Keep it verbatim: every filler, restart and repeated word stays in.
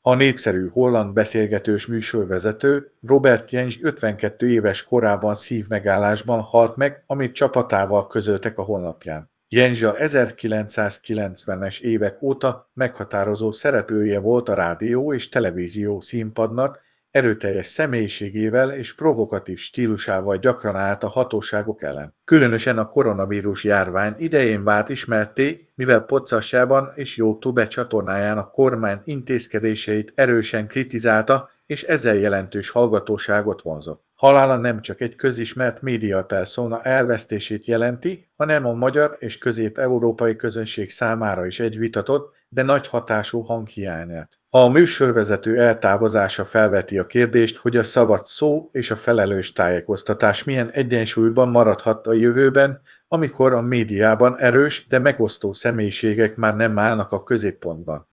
A népszerű holland beszélgetős műsorvezető Robert Jensch ötvenkettő éves korában szívmegállásban halt meg, amit csapatával közöltek a honlapján. Jensch a ezerkilencszázkilencvenes évek óta meghatározó szereplője volt a rádió és televízió színpadnak, erőteljes személyiségével és provokatív stílusával gyakran állt a hatóságok ellen. Különösen a koronavírus járvány idején vált ismertté, mivel podcastjában és YouTube csatornáján a kormány intézkedéseit erősen kritizálta, és ezzel jelentős hallgatóságot vonzott. Halála nem csak egy közismert médiapersona elvesztését jelenti, hanem a magyar és közép-európai közönség számára is egy vitatott, de nagy hatású hanghiányát. A műsorvezető eltávozása felveti a kérdést, hogy a szabad szó és a felelős tájékoztatás milyen egyensúlyban maradhat a jövőben, amikor a médiában erős, de megosztó személyiségek már nem állnak a középpontban.